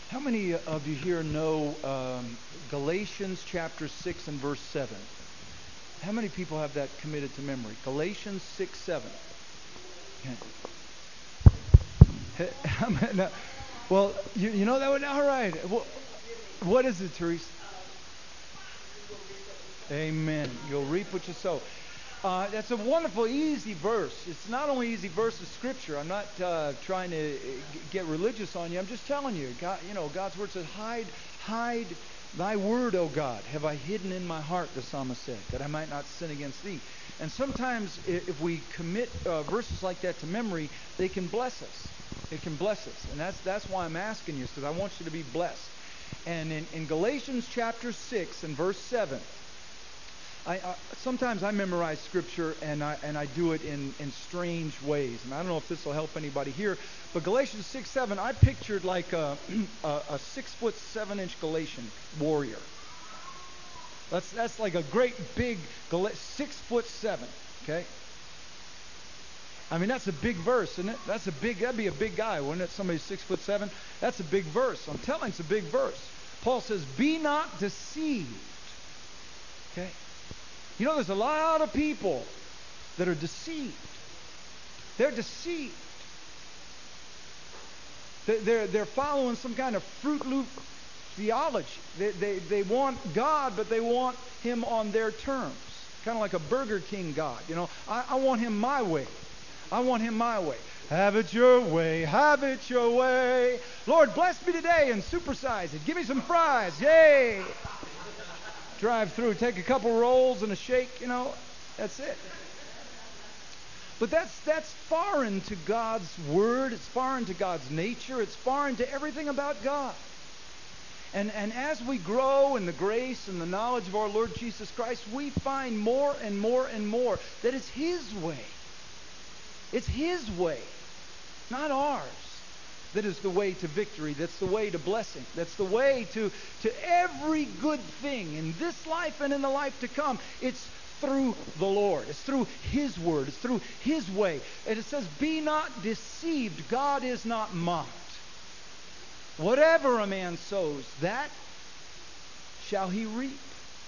How many of you here know Galatians chapter 6 and verse 7? How many people have that committed to memory? Galatians 6, 7. Okay. Well, you know that one? All right. What is it, Therese? Amen. You'll reap what you sow. That's a wonderful, easy verse. It's not only easy verse of Scripture. I'm not trying to get religious on you. I'm just telling you. God, God's word says, hide thy word, O God, have I hidden in my heart, the psalmist said, that I might not sin against thee. And sometimes if we commit verses like that to memory, they can bless us. It can bless us. And that's why I'm asking you, because I want you to be blessed. And in Galatians chapter 6 and verse 7, sometimes I memorize Scripture and I do it in strange ways. And I don't know if this will help anybody here, but Galatians 6, 7, I pictured like a 6 7 inch Galatian warrior. That's like a great big 6 7. Okay. I mean, that's a big verse, isn't it? That'd be a big guy, wouldn't it? Somebody 6 7. That's a big verse. I'm telling you, it's a big verse. Paul says, "Be not deceived." Okay. There's a lot of people that are deceived. They're deceived. They're following some kind of Fruit Loop theology. They want God, but they want Him on their terms. Kind of like a Burger King God. I want Him my way. I want Him my way. Have it your way. Have it your way. Lord, bless me today and supersize it. Give me some fries. Yay. Drive through, take a couple rolls and a shake, that's it. But that's foreign to God's word. It's foreign to God's nature. It's foreign to everything about God. And as we grow in the grace and the knowledge of our Lord Jesus Christ, we find more and more and more that it's His way. It's His way, not ours. That is the way to victory. That's the way to blessing. That's the way to every good thing in this life and in the life to come. It's through the Lord. It's through His word. It's through His way. And it says, "Be not deceived. God is not mocked. Whatever a man sows, that shall he reap."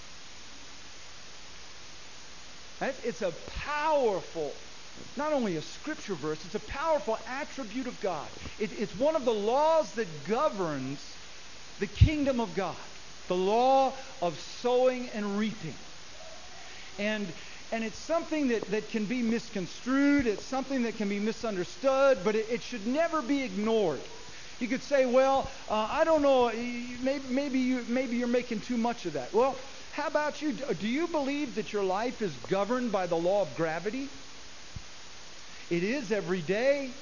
It's a powerful, not only a Scripture verse, it's a powerful attribute of God. It's one of the laws that governs the kingdom of God. The law of sowing and reaping. And it's something that can be misconstrued. It's something that can be misunderstood, but it should never be ignored. You could say, well, I don't know, maybe you're making too much of that. Well, how about you? Do you believe that your life is governed by the law of gravity? It is every day.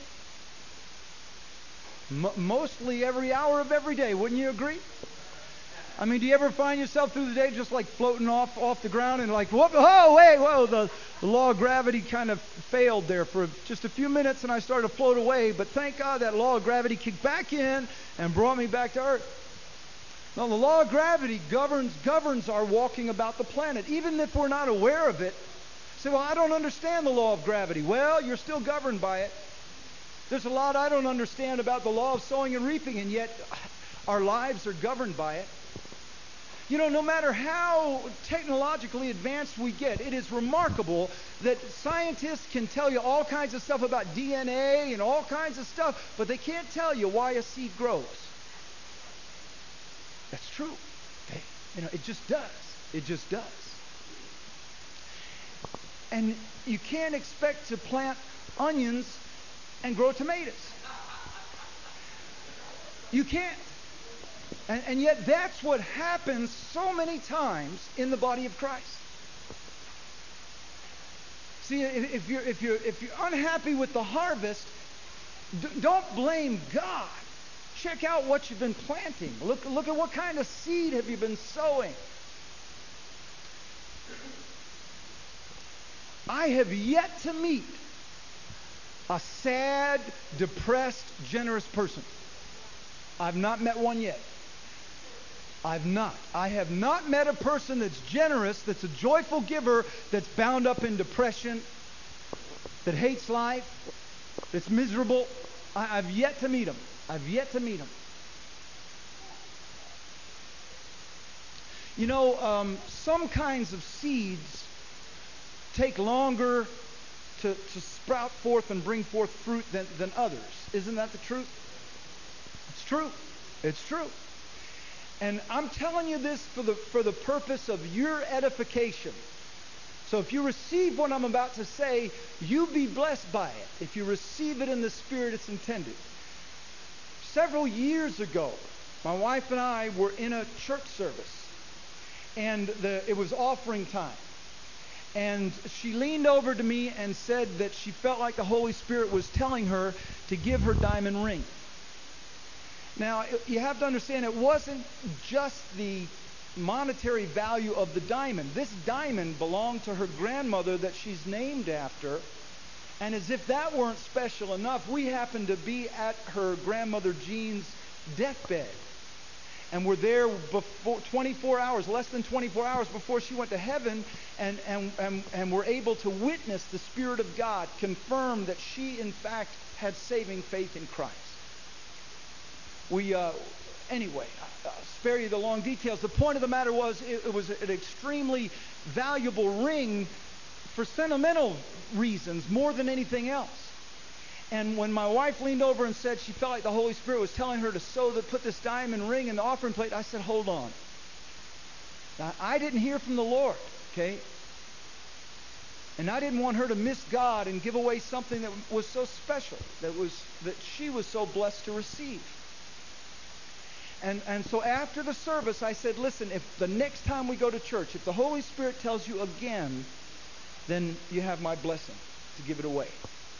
Mostly every hour of every day. Wouldn't you agree? I mean, do you ever find yourself through the day just like floating off the ground and like, whoa, the law of gravity kind of failed there for just a few minutes and I started to float away. But thank God that law of gravity kicked back in and brought me back to earth. Now, the law of gravity governs our walking about the planet, even if we're not aware of it. Say, well, I don't understand the law of gravity. Well, you're still governed by it. There's a lot I don't understand about the law of sowing and reaping, and yet our lives are governed by it. No matter how technologically advanced we get, it is remarkable that scientists can tell you all kinds of stuff about DNA and all kinds of stuff, but they can't tell you why a seed grows. That's true. It just does. It just does. And you can't expect to plant onions and grow tomatoes. You can't. And yet that's what happens so many times in the body of Christ. See, if you're unhappy with the harvest, don't blame God. Check out what you've been planting. Look at what kind of seed have you been sowing. I have yet to meet a sad, depressed, generous person. I've not met one yet. I've not. I have not met a person that's generous, that's a joyful giver, that's bound up in depression, that hates life, that's miserable. I've yet to meet them. I've yet to meet them. Some kinds of seeds take longer to sprout forth and bring forth fruit than others. Isn't that the truth? It's true. It's true. And I'm telling you this for the purpose of your edification. So if you receive what I'm about to say, you be blessed by it. If you receive it in the spirit it's intended. Several years ago, my wife and I were in a church service, and it was offering time. And she leaned over to me and said that she felt like the Holy Spirit was telling her to give her diamond ring. Now, you have to understand, it wasn't just the monetary value of the diamond. This diamond belonged to her grandmother that she's named after. And as if that weren't special enough, we happened to be at her grandmother Jean's deathbed. And we're there before 24 hours, less than 24 hours before she went to heaven, and we're able to witness the Spirit of God confirm that she, in fact, had saving faith in Christ. Anyway, I'll spare you the long details. The point of the matter was, it was an extremely valuable ring for sentimental reasons more than anything else. And when my wife leaned over and said she felt like the Holy Spirit was telling her to put this diamond ring in the offering plate, I said, hold on. Now, I didn't hear from the Lord, okay? And I didn't want her to miss God and give away something that was so special, that she was so blessed to receive. And so after the service, I said, listen, if the next time we go to church, if the Holy Spirit tells you again, then you have my blessing to give it away.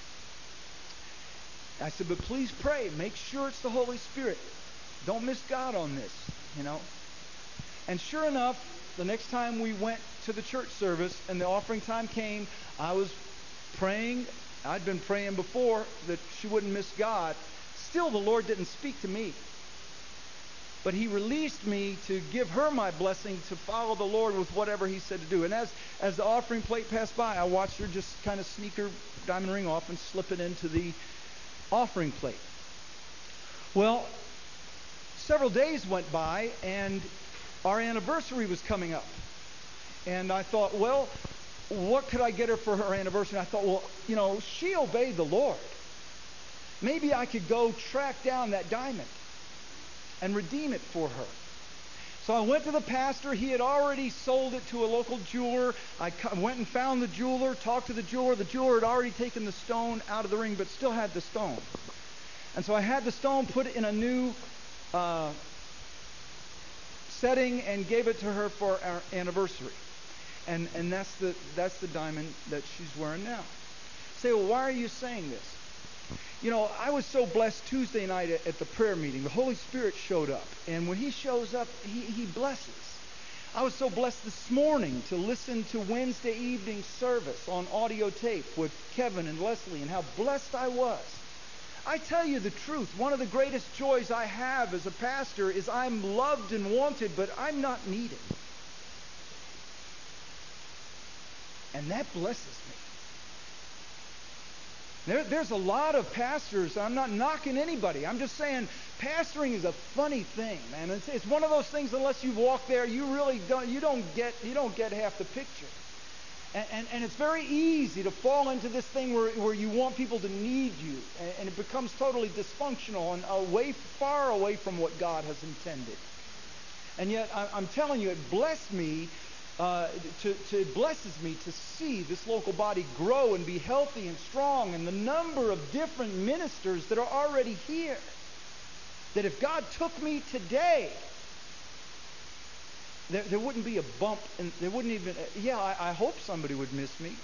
I said, but please pray. Make sure it's the Holy Spirit. Don't miss God on this, And sure enough, the next time we went to the church service and the offering time came, I was praying. I'd been praying before that she wouldn't miss God. Still, the Lord didn't speak to me. But He released me to give her my blessing to follow the Lord with whatever He said to do. And as the offering plate passed by, I watched her just kind of sneak her diamond ring off and slip it into the offering plate. Well, several days went by, and our anniversary was coming up. And I thought, well, what could I get her for her anniversary? And I thought, well, she obeyed the Lord. Maybe I could go track down that diamond and redeem it for her. So I went to the pastor. He had already sold it to a local jeweler. I went and found the jeweler, talked to the jeweler. The jeweler had already taken the stone out of the ring, but still had the stone. And so I had the stone put in a new setting and gave it to her for our anniversary. And that's the diamond that she's wearing now. You say, well, why are you saying this? I was so blessed Tuesday night at the prayer meeting. The Holy Spirit showed up. And when He shows up, He blesses. I was so blessed this morning to listen to Wednesday evening service on audio tape with Kevin and Leslie, and how blessed I was. I tell you the truth, one of the greatest joys I have as a pastor is I'm loved and wanted, but I'm not needed. And that blesses me. There's a lot of pastors. I'm not knocking anybody. I'm just saying pastoring is a funny thing, man. It's one of those things, unless you walk there, you really don't get half the picture. And it's very easy to fall into this thing where you want people to need you, and it becomes totally dysfunctional and far away from what God has intended. And yet, I'm telling you, it blessed me. It blesses me to see this local body grow and be healthy and strong, and the number of different ministers that are already here. That if God took me today, there wouldn't be a bump, and there wouldn't even. I hope somebody would miss me,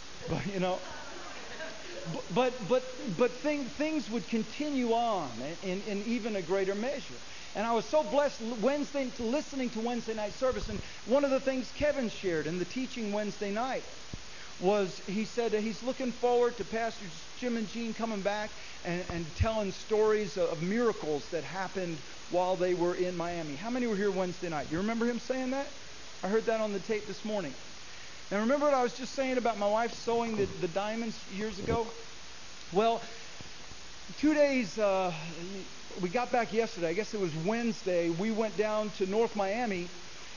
but things would continue on in even a greater measure. And I was so blessed listening to Wednesday night service. And one of the things Kevin shared in the teaching Wednesday night was, he said that he's looking forward to Pastors Jim and Jean coming back and telling stories of miracles that happened while they were in Miami. How many were here Wednesday night? You remember him saying that? I heard that on the tape this morning. Now, remember what I was just saying about my wife sewing the diamonds years ago? Well, 2 days, we got back yesterday. I guess it was Wednesday. We went down to North Miami,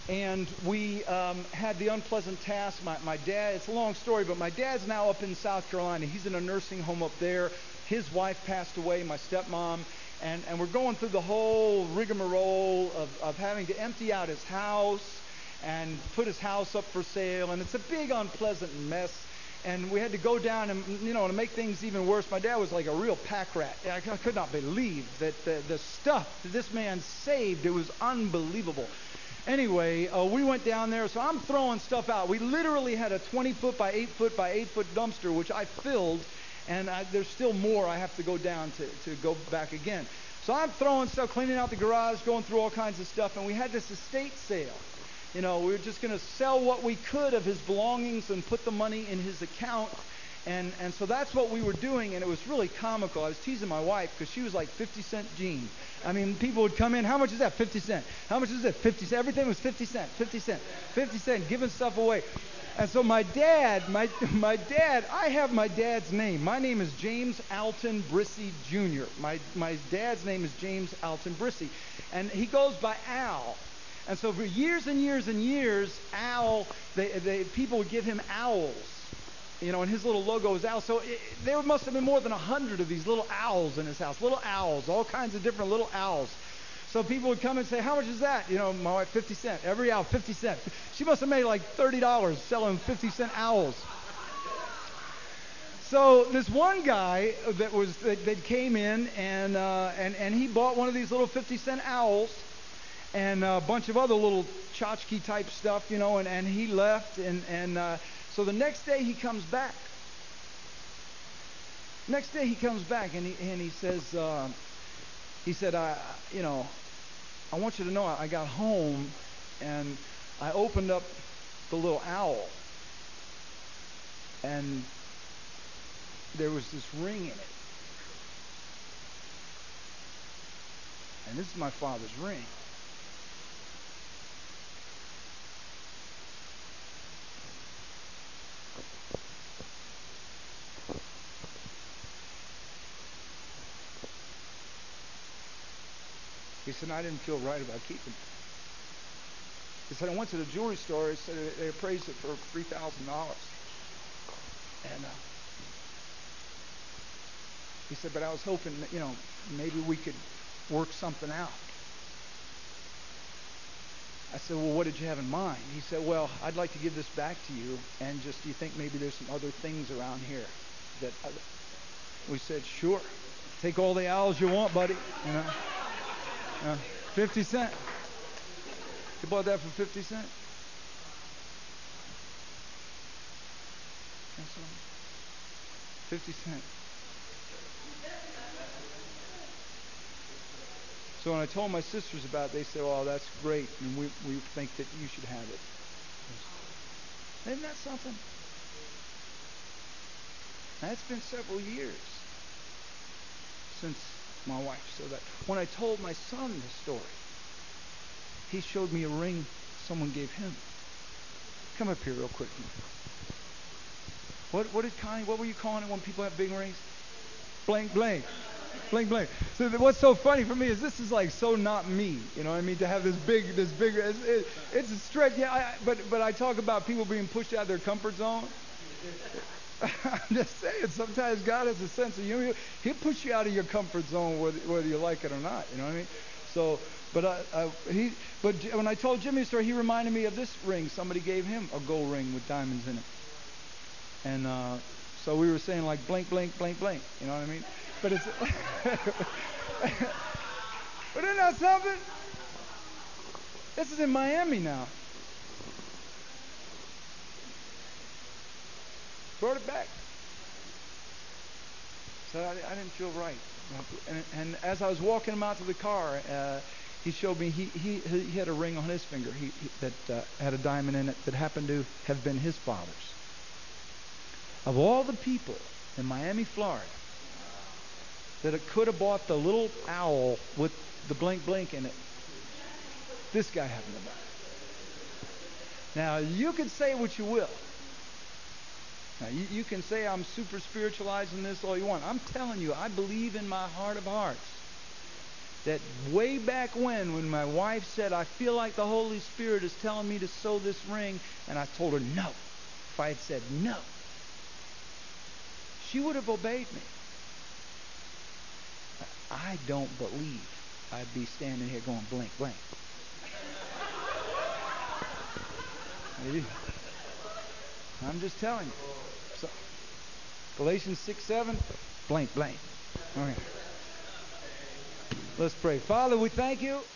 And we had the unpleasant task. My dad, it's a long story, but my dad's now up in South Carolina. He's in a nursing home up there. His wife passed away, my stepmom, and we're going through the whole rigmarole of having to empty out his house and put his house up for sale. And it's a big unpleasant mess. And we had to go down and, to make things even worse, my dad was like a real pack rat. I could not believe that the stuff that this man saved, it was unbelievable. Anyway, we went down there, so I'm throwing stuff out. We literally had a 20-foot by 8-foot by 8-foot dumpster, which I filled, and there's still more I have to go down to go back again. So I'm throwing stuff, cleaning out the garage, going through all kinds of stuff, and we had this estate sale. We were just going to sell what we could of his belongings and put the money in his account. And so that's what we were doing, and it was really comical. I was teasing my wife because she was like 50-cent Gene. I mean, people would come in, how much is that? 50 cents. How much is it? 50 cents. Everything was 50 cents, 50 cents, 50 cents, giving stuff away. And so my dad, I have my dad's name. My name is James Alton Brissy Jr. My dad's name is James Alton Brissy. And he goes by Al. And so for years and years and years, Al, people would give him owls. And his little logo was owl. So there must have been more than 100 of these little owls in his house. Little owls, all kinds of different little owls. So people would come and say, how much is that? My wife, 50 cents. Every owl, 50 cents. She must have made like $30 selling 50-cent owls. So this one guy that came in and he bought one of these little 50-cent owls and a bunch of other little tchotchke type stuff, and he left so the next day he comes back. Next day he comes back and he says, I want you to know I got home and I opened up the little owl and there was this ring in it. And this is my father's ring. He said, I didn't feel right about keeping it. He said, I went to the jewelry store. He said, they appraised it for $3,000. And he said, but I was hoping that, maybe we could work something out. I said, well, what did you have in mind? He said, well, I'd like to give this back to you. And just, do you think maybe there's some other things around here that we said, sure. Take all the owls you want, buddy. 50 cents. You bought that for 50 cents? That's all. 50 cents. So when I told my sisters about it, they said, oh, that's great, and we think that you should have it. Isn't that something? Now, it's been several years since my wife said that. When I told my son the story, he showed me a ring someone gave him. Come up here real quick. What were you calling it when people have big rings? Blank, blank. Blank, blank. So what's so funny for me is this is like so not me. You know what I mean? To have this big, it's a stretch. Yeah, but I talk about people being pushed out of their comfort zone. I'm just saying, sometimes God has a sense of humor. He'll push you out of your comfort zone whether you like it or not. You know what I mean? So, but when I told Jimmy the story, he reminded me of this ring. Somebody gave him a gold ring with diamonds in it. And so we were saying like blank, blank, blank, blank. You know what I mean? But it's, but isn't that something? This is in Miami now. Brought it back. So I didn't feel right. And as I was walking him out to the car, he showed me he had a ring on his finger that had a diamond in it that happened to have been his father's. Of all the people in Miami, Florida, that could have bought the little owl with the blank blank in it, this guy happened to buy it. Now, you can say what you will. Now, you can say I'm super spiritualizing this all you want. I'm telling you, I believe in my heart of hearts that way back when my wife said, I feel like the Holy Spirit is telling me to sew this ring, and I told her no. If I had said no, she would have obeyed me. I don't believe I'd be standing here going blank, blank. I'm just telling you. So, Galatians 6:7, blank, blank. Okay. Let's pray. Father, we thank you.